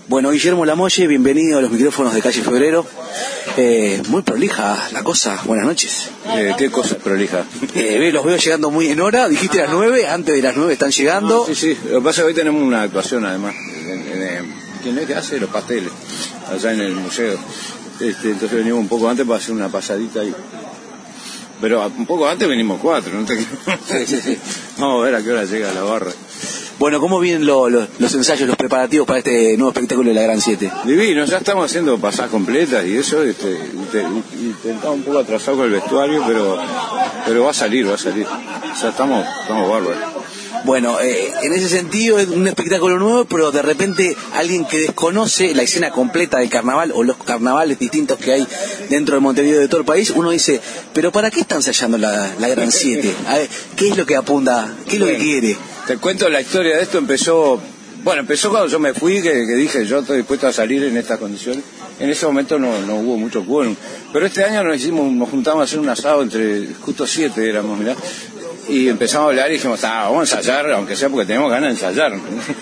Bueno, Guillermo Lamolle, bienvenido a los micrófonos de Calle Febrero. Muy prolija la cosa, buenas noches. ¿Qué cosa prolija? Los veo llegando muy en hora, dijiste las 9, antes de las 9 están llegando. Sí, lo que pasa es que hoy tenemos una actuación además. ¿Quién es que hace los pasteles? Allá en el museo. Entonces venimos un poco antes para hacer una pasadita ahí. Pero un poco antes venimos 4, ¿no? Sí. Vamos a ver a qué hora llega la barra. Bueno, ¿cómo vienen los ensayos, los preparativos para este nuevo espectáculo de la Gran 7? Divino, ya estamos haciendo pasadas completas y eso, y estamos un poco atrasados con el vestuario, pero va a salir. Ya estamos bárbaros. Bueno, en ese sentido es un espectáculo nuevo, pero de repente alguien que desconoce la escena completa del carnaval o los carnavales distintos que hay dentro de Montevideo y de todo el país, uno dice, ¿pero para qué está ensayando la Gran 7? A ver, ¿qué es lo que apunta? ¿Qué es lo que quiere? Te cuento la historia de esto. Empezó cuando yo me fui, que dije yo estoy dispuesto a salir en estas condiciones. En ese momento no hubo mucho quórum, pero este año nos juntamos a hacer un asado entre justo 7 éramos, mirá, y empezamos a hablar y dijimos, vamos a ensayar, aunque sea porque tenemos ganas de ensayar.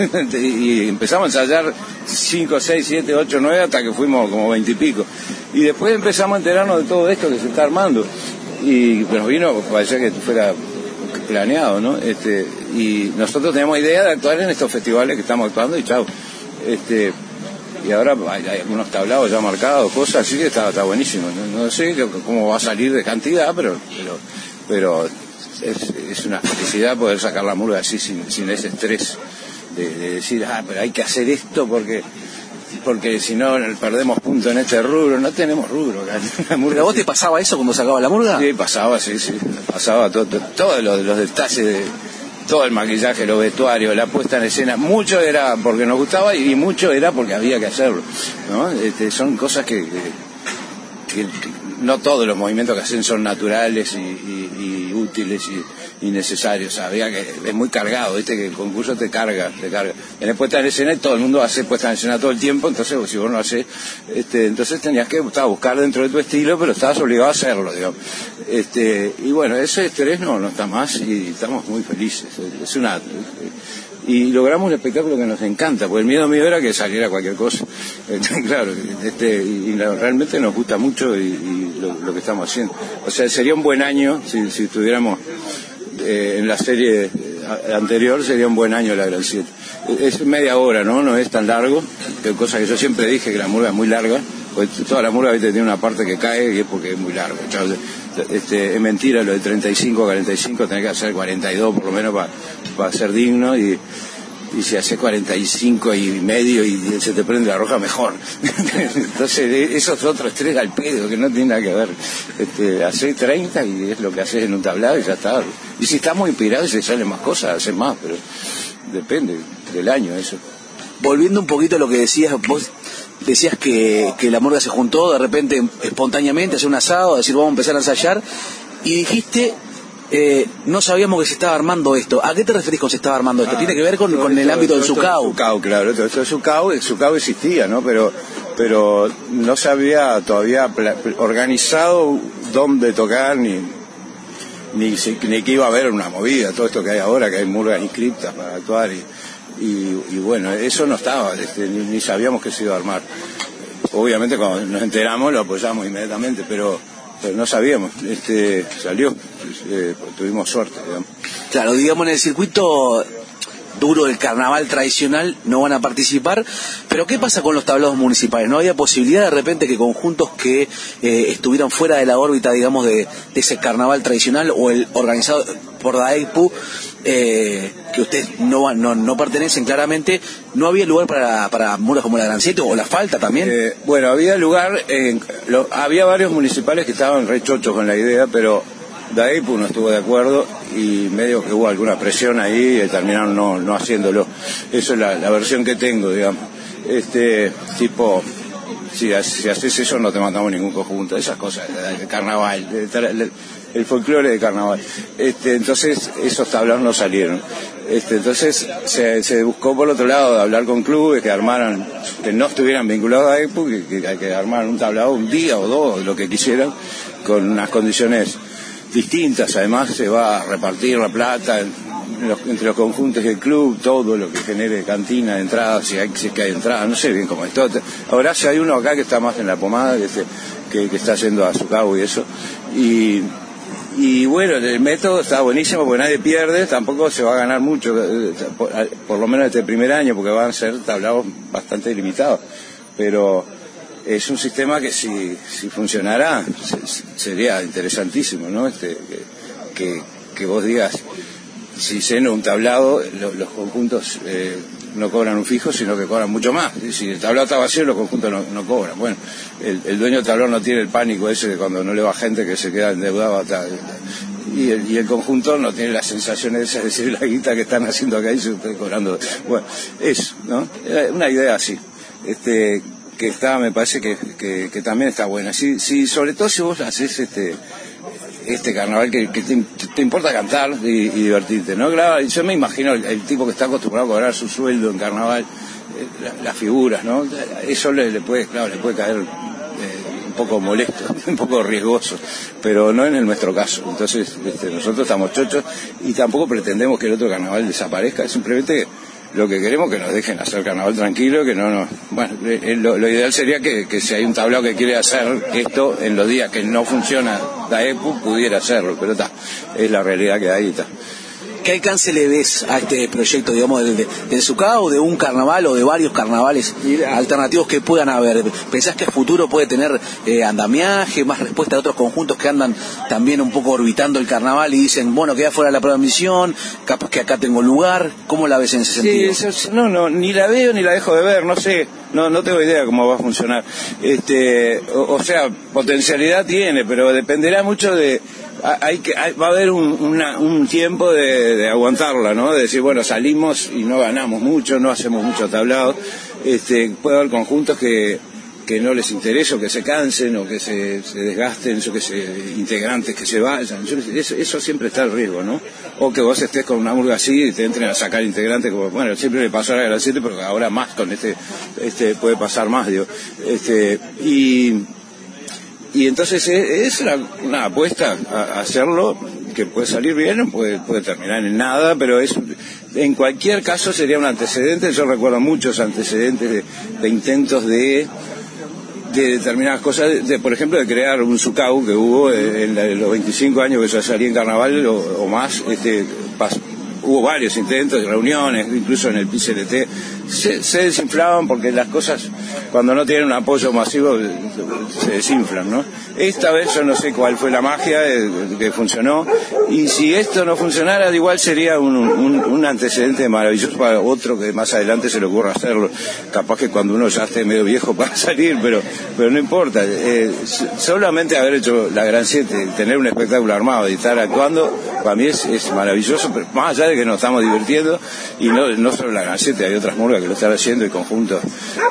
Y empezamos a ensayar 5, 6, 7, 8, 9 hasta que fuimos como 20 y pico. Y después empezamos a enterarnos de todo esto que se está armando. Y nos vino, parecía que fuera planeado, ¿no? Y nosotros tenemos idea de actuar en estos festivales que estamos actuando y chao. Y ahora hay algunos tablados ya marcados, cosas así que está buenísimo. No sé cómo va a salir de cantidad, pero es una felicidad poder sacar la murga así sin ese estrés de decir, pero hay que hacer esto porque si no perdemos punto en este rubro. No tenemos rubro. ¿Pero a vos te pasaba eso cuando sacabas la murga? Sí, pasaba todos los detalles de todo el maquillaje, los vestuarios, la puesta en escena. Mucho era porque nos gustaba y mucho era porque había que hacerlo, ¿no? Son cosas que no todos los movimientos que hacen son naturales y útiles y necesarios. Es muy cargado, ¿viste? Que el concurso te carga. En la puesta en escena todo el mundo hace puesta en escena todo el tiempo, entonces si vos no haces, entonces tenías que buscar dentro de tu estilo, pero estabas obligado a hacerlo, digamos. Y bueno, ese estrés no está más y estamos muy felices. Y logramos un espectáculo que nos encanta, porque el miedo mío era que saliera cualquier cosa. Claro, realmente nos gusta mucho y lo que estamos haciendo. O sea, sería un buen año si estuviéramos en la serie anterior, sería un buen año la Gran 7. Es media hora, no es tan largo, cosa que yo siempre dije que la murga es muy larga, porque toda la murga tiene una parte que cae y es porque es muy largo. Es mentira lo de 35 a 45, tenés que hacer 42 por lo menos para ser digno, y si haces 45 y medio y se te prende la roja, mejor. Entonces eso es otro estrés al pedo que no tiene nada que ver. Haces 30 y es lo que haces en un tablado y ya está. Y si estás muy inspirado y se salen más cosas, haces más, pero depende del año eso. Volviendo un poquito a lo que decías, vos decías que la murga se juntó de repente espontáneamente a hacer un asado, a decir vamos a empezar a ensayar, y dijiste no sabíamos que se estaba armando esto. ¿A qué te referís con se estaba armando esto? ¿Tiene que ver con el ámbito del Zucao? Zucao, claro, el Zucao existía, ¿no? Pero no se había todavía organizado dónde tocar ni que iba a haber una movida, todo esto que hay ahora, que hay murgas inscriptas para actuar y bueno, eso no estaba, ni sabíamos que se iba a armar. Obviamente cuando nos enteramos lo apoyamos inmediatamente, pero no sabíamos, salió, tuvimos suerte, digamos. Claro, digamos, en el circuito duro del carnaval tradicional no van a participar, pero ¿qué pasa con los tablados municipales? ¿No había posibilidad de repente que conjuntos que estuvieran fuera de la órbita, digamos, de ese carnaval tradicional o el organizado por DAEPU, que ustedes no pertenecen claramente, no había lugar para murgas como la Gran 7 o la Falta también? Bueno, había lugar, había varios municipales que estaban re chochos con la idea, pero DAEPU no estuvo de acuerdo y medio que hubo alguna presión ahí y terminaron no haciéndolo. Eso es la versión que tengo, digamos. Tipo, si haces eso no te mandamos ningún conjunto, esas cosas, el carnaval, el folclore de carnaval. Entonces esos tablados no salieron. Entonces se buscó por otro lado de hablar con clubes que no estuvieran vinculados a DAEPU, que armaran un tablado un día o dos, lo que quisieran, con unas condiciones distintas. Además se va a repartir la plata entre los conjuntos del club, todo lo que genere cantina, entradas, si es que hay entradas, no sé bien cómo es todo. Ahora si hay uno acá que está más en la pomada, que está yendo a su cabo y eso. Y bueno, el método está buenísimo porque nadie pierde, tampoco se va a ganar mucho, por lo menos este primer año, porque van a ser tablados bastante limitados. Pero es un sistema que si funcionara sería interesantísimo, ¿no? Que vos digas, si lleno un tablado, los conjuntos no cobran un fijo, sino que cobran mucho más. Si el tablado está vacío, los conjuntos no cobran. Bueno, el dueño del tablado no tiene el pánico ese de cuando no le va gente que se queda endeudado atrás. Y el conjunto no tiene las sensaciones esas de decir la guita que están haciendo acá y se están cobrando. Bueno, eso, ¿no? Una idea así. Que está, me parece que también está buena. Sí, sobre todo si vos haces este carnaval que te importa cantar y divertirte, ¿no? Claro, yo me imagino el tipo que está acostumbrado a cobrar su sueldo en carnaval, las figuras, ¿no? Eso le puede caer un poco molesto, un poco riesgoso, pero no en nuestro caso. Entonces, nosotros estamos chochos y tampoco pretendemos que el otro carnaval desaparezca, es simplemente lo que queremos que nos dejen hacer carnaval tranquilo, que bueno, lo ideal sería que si hay un tablao que quiere hacer esto en los días que no funciona la EPU, pudiera hacerlo, pero es la realidad que hay y está. ¿Qué alcance le ves a este proyecto, digamos, del SUCAO, de un carnaval o de varios carnavales alternativos que puedan haber? ¿Pensás que a futuro puede tener andamiaje, más respuesta de otros conjuntos que andan también un poco orbitando el carnaval y dicen, bueno, queda fuera de la programación, capaz que acá tengo lugar? ¿Cómo la ves en ese sentido? Sí, no, ni la veo ni la dejo de ver, no sé, no tengo idea cómo va a funcionar. O sea, potencialidad tiene, pero dependerá mucho de... va a haber un tiempo de aguantarla, ¿no? De decir, bueno, salimos y no ganamos mucho, no hacemos mucho tablado. Puede haber conjuntos que no les interese, o que se cansen, o que se desgasten, integrantes que se vayan. Eso siempre está el riesgo, ¿no? O que vos estés con una murga así y te entren a sacar integrantes, como, bueno, siempre le pasó a la 7, pero ahora más con puede pasar más, digo. Y entonces es una apuesta a hacerlo, que puede salir bien, puede terminar en nada, pero en cualquier caso sería un antecedente. Yo recuerdo muchos antecedentes de intentos de determinadas cosas, por ejemplo, de crear un SUCAU que hubo en los 25 años que yo salí en carnaval o más. Hubo varios intentos, reuniones, incluso en el PCLT, se desinflaban porque las cosas, cuando no tienen un apoyo masivo, se desinflan, ¿no? Esta vez yo no sé cuál fue la magia que funcionó, y si esto no funcionara, igual sería un antecedente maravilloso para otro que más adelante se le ocurra hacerlo. Capaz que cuando uno ya esté medio viejo para salir, pero no importa. Solamente haber hecho la Gran 7, tener un espectáculo armado y estar actuando, para mí es maravilloso, pero más allá de que nos estamos divirtiendo, y no solo la Gran 7, hay otras murgas que lo están haciendo y conjuntos,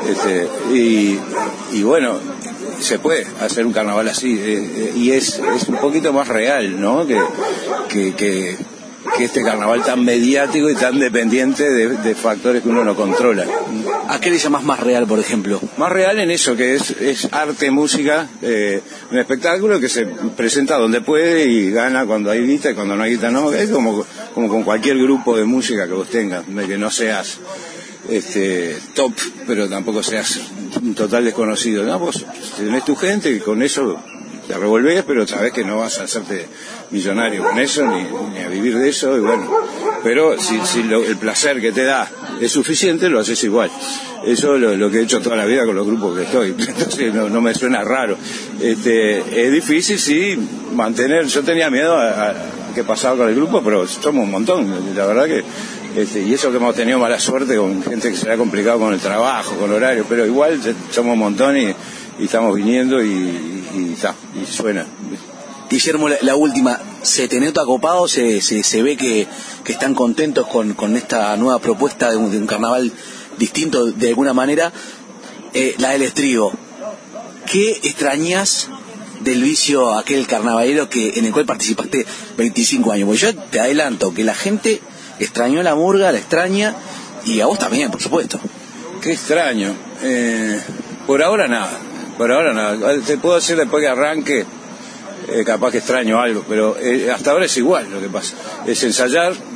y bueno, se puede hacer un carnaval así, y es un poquito más real, ¿no? Que este carnaval tan mediático y tan dependiente de factores que uno no controla. ¿A qué le llamás más real, por ejemplo? Más real en eso, que es arte, música, un espectáculo que se presenta donde puede y gana cuando hay guita, y cuando no hay guita no. Es como con cualquier grupo de música que vos tengas, de que no seas top, pero tampoco seas un total desconocido, ¿no? Vos tenés tu gente y con eso te revolvés, pero sabés que no vas a hacerte millonario con eso, ni a vivir de eso, y bueno, pero si el placer que te da es suficiente, lo haces igual. Eso es lo que he hecho toda la vida con los grupos que estoy, entonces no me suena raro. Es difícil, sí, mantener. Yo tenía miedo a qué pasaba con el grupo, pero somos un montón, la verdad que y eso que hemos tenido mala suerte con gente que se le ha complicado con el trabajo, con horario, pero igual somos un montón y estamos viniendo y suena. Guillermo, la última, ¿se te nota copado? ¿Se ve que están contentos con esta nueva propuesta de un carnaval distinto de alguna manera? La del estribo, ¿qué extrañas del vicio aquel carnavalero en el cual participaste 25 años? Porque yo te adelanto que la gente extrañó la murga, la extraña, y a vos también, por supuesto. Qué extraño. Por ahora nada. Te puedo decir después que arranque, capaz que extraño algo, pero hasta ahora es igual lo que pasa. Es ensayar,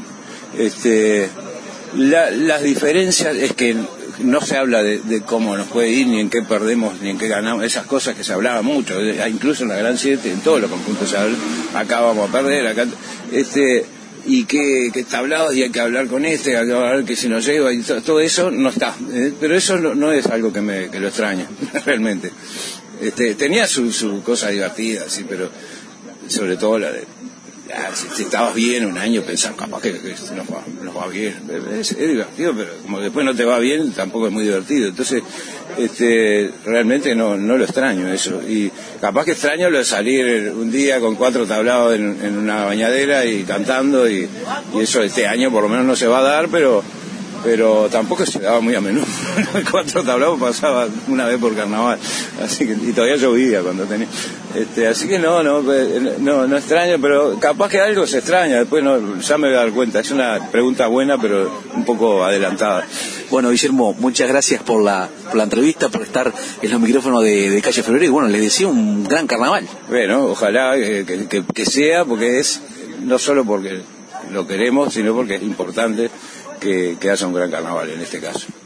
Las diferencias es que no se habla de cómo nos puede ir, ni en qué perdemos, ni en qué ganamos, esas cosas que se hablaba mucho, incluso en la Gran 7, en todos los conjuntos se habla, acá vamos a perder, acá, y que tablados y hay que hablar con hay que hablar que si nos lleva, y todo eso no está, pero eso no es algo que lo extraño, realmente. Tenía su cosa divertida, sí, pero sobre todo la de si estabas bien un año, pensar capaz que nos va bien, es divertido, pero como después no te va bien, tampoco es muy divertido. Entonces, realmente no lo extraño eso, y capaz que extraño lo de salir un día con 4 tablados en una bañadera y cantando, y eso este año por lo menos no se va a dar, pero tampoco se daba muy a menudo. 4 tablados pasaba una vez por carnaval, así que, y todavía llovía cuando tenía, así que no extraño, pero capaz que algo se extraña, después ya me voy a dar cuenta. Es una pregunta buena, pero un poco adelantada. Bueno, Guillermo, muchas gracias por la entrevista, por estar en los micrófonos de Calle Febrero, y bueno, les deseo un gran carnaval. Bueno, ojalá que sea, porque es no solo porque lo queremos, sino porque es importante que haya un gran carnaval en este caso.